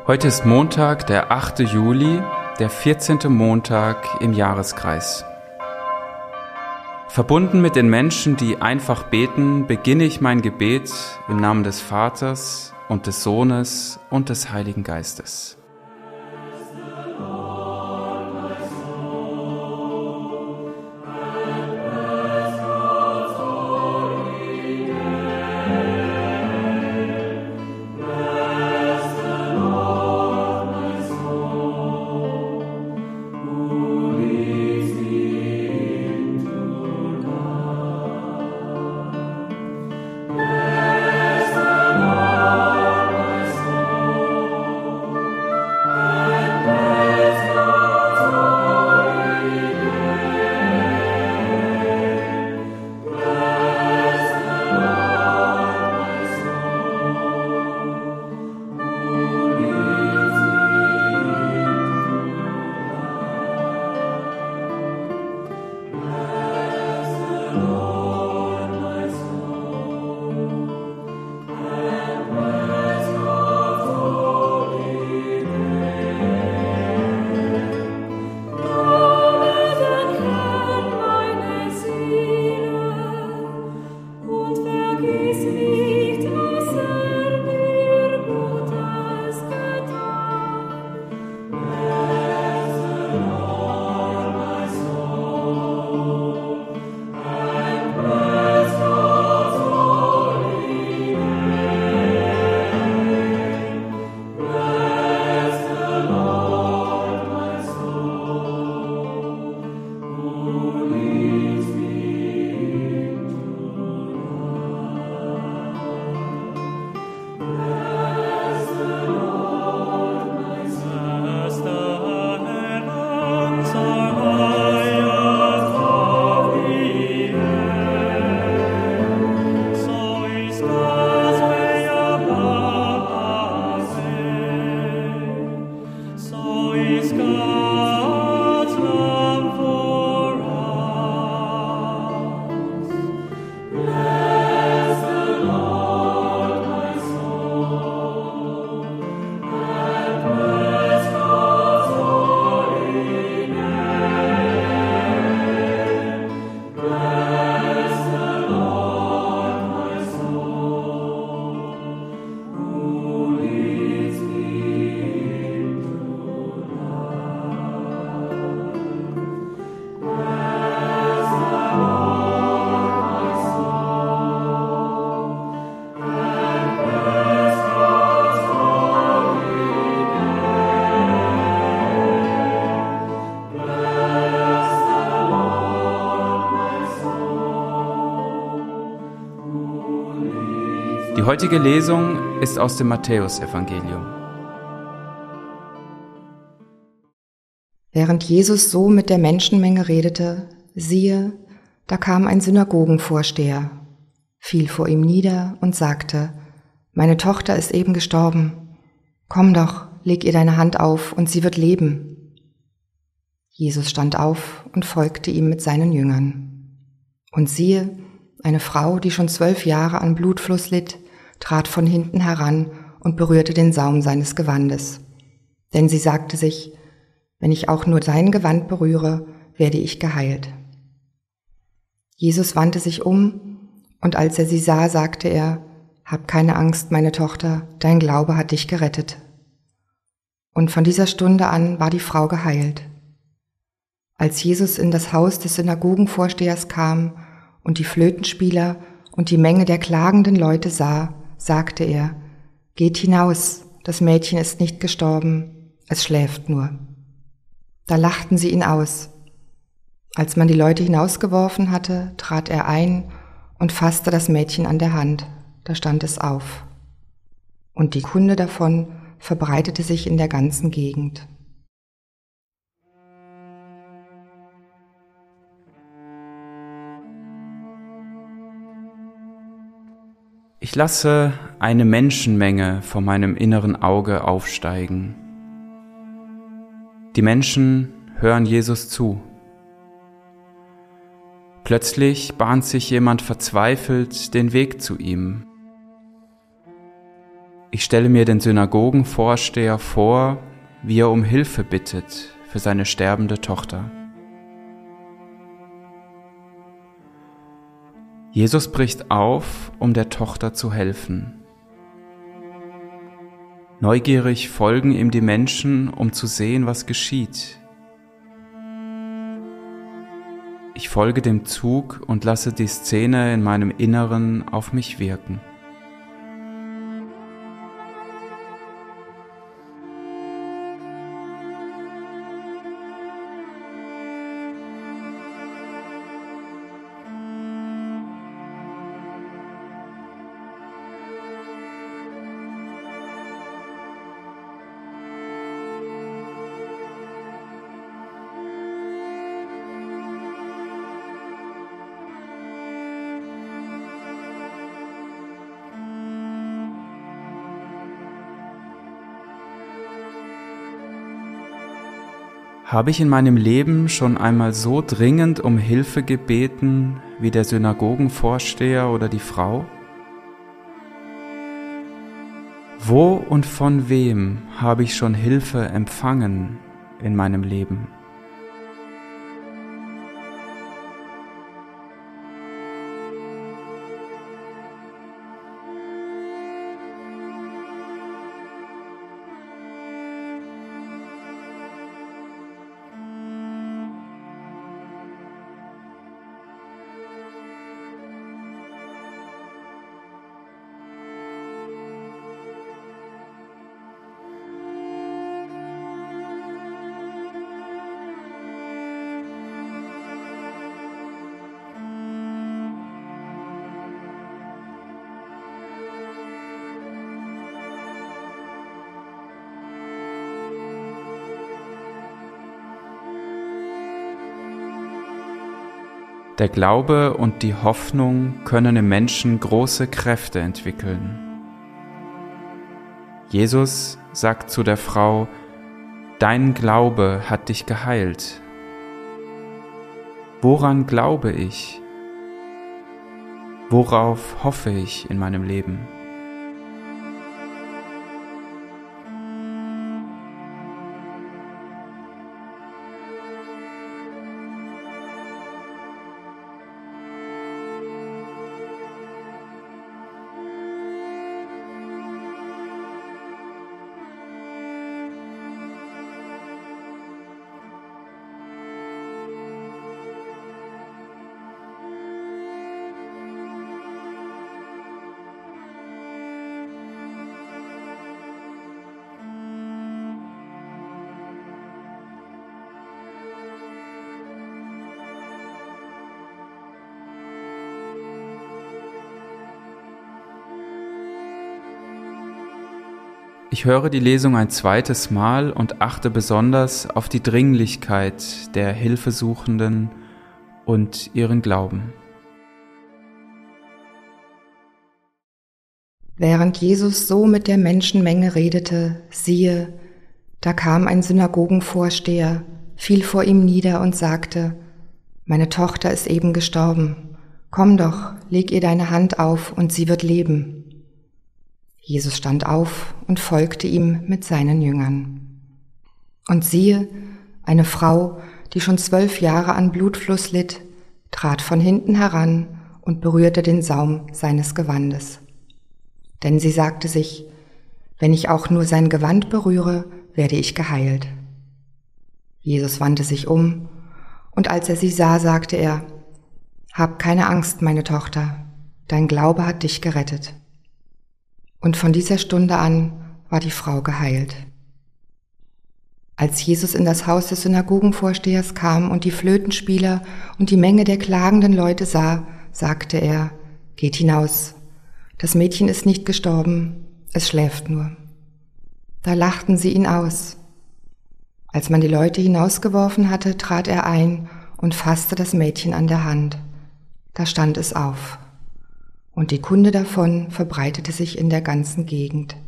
Heute ist Montag, der 8. Juli, der 14. Montag im Jahreskreis. Verbunden mit den Menschen, die einfach beten, beginne ich mein Gebet im Namen des Vaters und des Sohnes und des Heiligen Geistes. Die heutige Lesung ist aus dem Matthäusevangelium. Während Jesus so mit der Menschenmenge redete, siehe, da kam ein Synagogenvorsteher, fiel vor ihm nieder und sagte: Meine Tochter ist eben gestorben. Komm doch, leg ihr deine Hand auf und sie wird leben. Jesus stand auf und folgte ihm mit seinen Jüngern. Und siehe, eine Frau, die schon 12 Jahre an Blutfluss litt, trat von hinten heran und berührte den Saum seines Gewandes. Denn sie sagte sich: Wenn ich auch nur sein Gewand berühre, werde ich geheilt. Jesus wandte sich um, und als er sie sah, sagte er: Hab keine Angst, meine Tochter, dein Glaube hat dich gerettet. Und von dieser Stunde an war die Frau geheilt. Als Jesus in das Haus des Synagogenvorstehers kam und die Flötenspieler und die Menge der klagenden Leute sah, sagte er: Geht hinaus, das Mädchen ist nicht gestorben, es schläft nur. Da lachten sie ihn aus. Als man die Leute hinausgeworfen hatte, trat er ein und fasste das Mädchen an der Hand, da stand es auf. Und die Kunde davon verbreitete sich in der ganzen Gegend. Ich lasse eine Menschenmenge vor meinem inneren Auge aufsteigen. Die Menschen hören Jesus zu. Plötzlich bahnt sich jemand verzweifelt den Weg zu ihm. Ich stelle mir den Synagogenvorsteher vor, wie er um Hilfe bittet für seine sterbende Tochter. Jesus bricht auf, um der Tochter zu helfen. Neugierig folgen ihm die Menschen, um zu sehen, was geschieht. Ich folge dem Zug und lasse die Szene in meinem Inneren auf mich wirken. Habe ich in meinem Leben schon einmal so dringend um Hilfe gebeten wie der Synagogenvorsteher oder die Frau? Wo und von wem habe ich schon Hilfe empfangen in meinem Leben? Der Glaube und die Hoffnung können im Menschen große Kräfte entwickeln. Jesus sagt zu der Frau: Dein Glaube hat dich geheilt. Woran glaube ich? Worauf hoffe ich in meinem Leben? Ich höre die Lesung ein zweites Mal und achte besonders auf die Dringlichkeit der Hilfesuchenden und ihren Glauben. Während Jesus so mit der Menschenmenge redete, siehe, da kam ein Synagogenvorsteher, fiel vor ihm nieder und sagte: Meine Tochter ist eben gestorben. Komm doch, leg ihr deine Hand auf und sie wird leben. Jesus stand auf und folgte ihm mit seinen Jüngern. Und siehe, eine Frau, die schon 12 Jahre an Blutfluss litt, trat von hinten heran und berührte den Saum seines Gewandes. Denn sie sagte sich: Wenn ich auch nur sein Gewand berühre, werde ich geheilt. Jesus wandte sich um, und als er sie sah, sagte er: Hab keine Angst, meine Tochter, dein Glaube hat dich gerettet. Und von dieser Stunde an war die Frau geheilt. Als Jesus in das Haus des Synagogenvorstehers kam und die Flötenspieler und die Menge der klagenden Leute sah, sagte er: Geht hinaus, das Mädchen ist nicht gestorben, es schläft nur. Da lachten sie ihn aus. Als man die Leute hinausgeworfen hatte, trat er ein und fasste das Mädchen an der Hand. Da stand es auf. Und die Kunde davon verbreitete sich in der ganzen Gegend.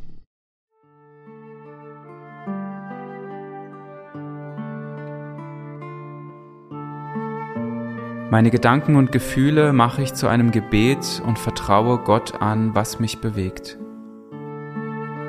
Meine Gedanken und Gefühle mache ich zu einem Gebet und vertraue Gott an, was mich bewegt.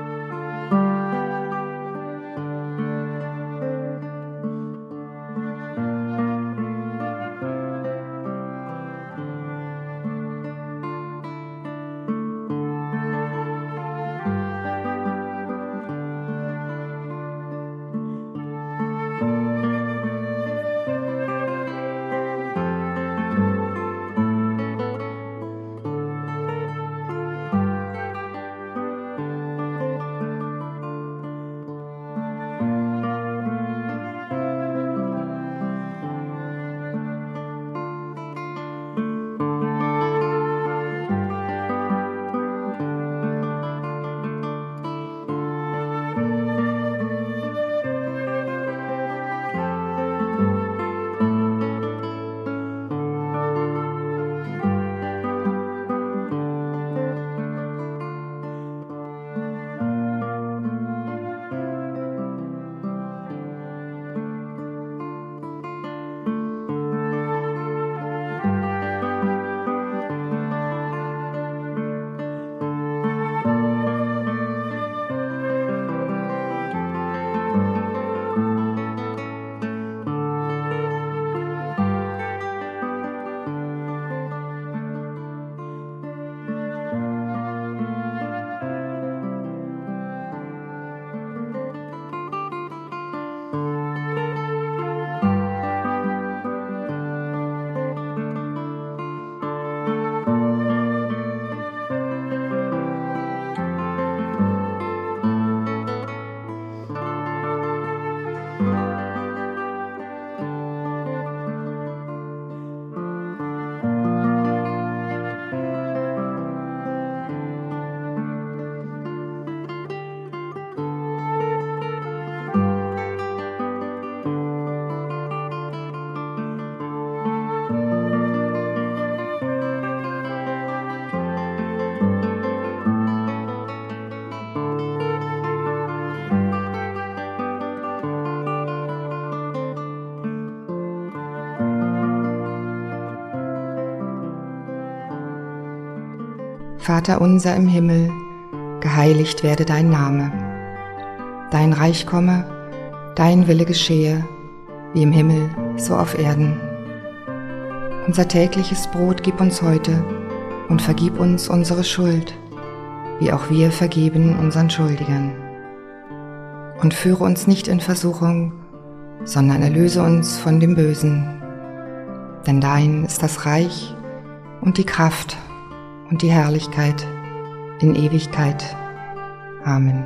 Vater unser im Himmel, geheiligt werde dein Name. Dein Reich komme, dein Wille geschehe, wie im Himmel, so auf Erden. Unser tägliches Brot gib uns heute und vergib uns unsere Schuld, wie auch wir vergeben unseren Schuldigern. Und führe uns nicht in Versuchung, sondern erlöse uns von dem Bösen. Denn dein ist das Reich und die Kraft und die Herrlichkeit in Ewigkeit. Amen.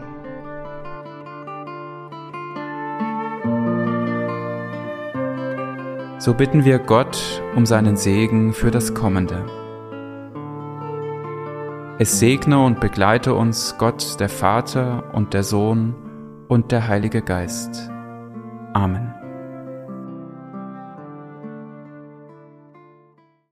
So bitten wir Gott um seinen Segen für das Kommende. Es segne und begleite uns Gott, der Vater und der Sohn und der Heilige Geist. Amen.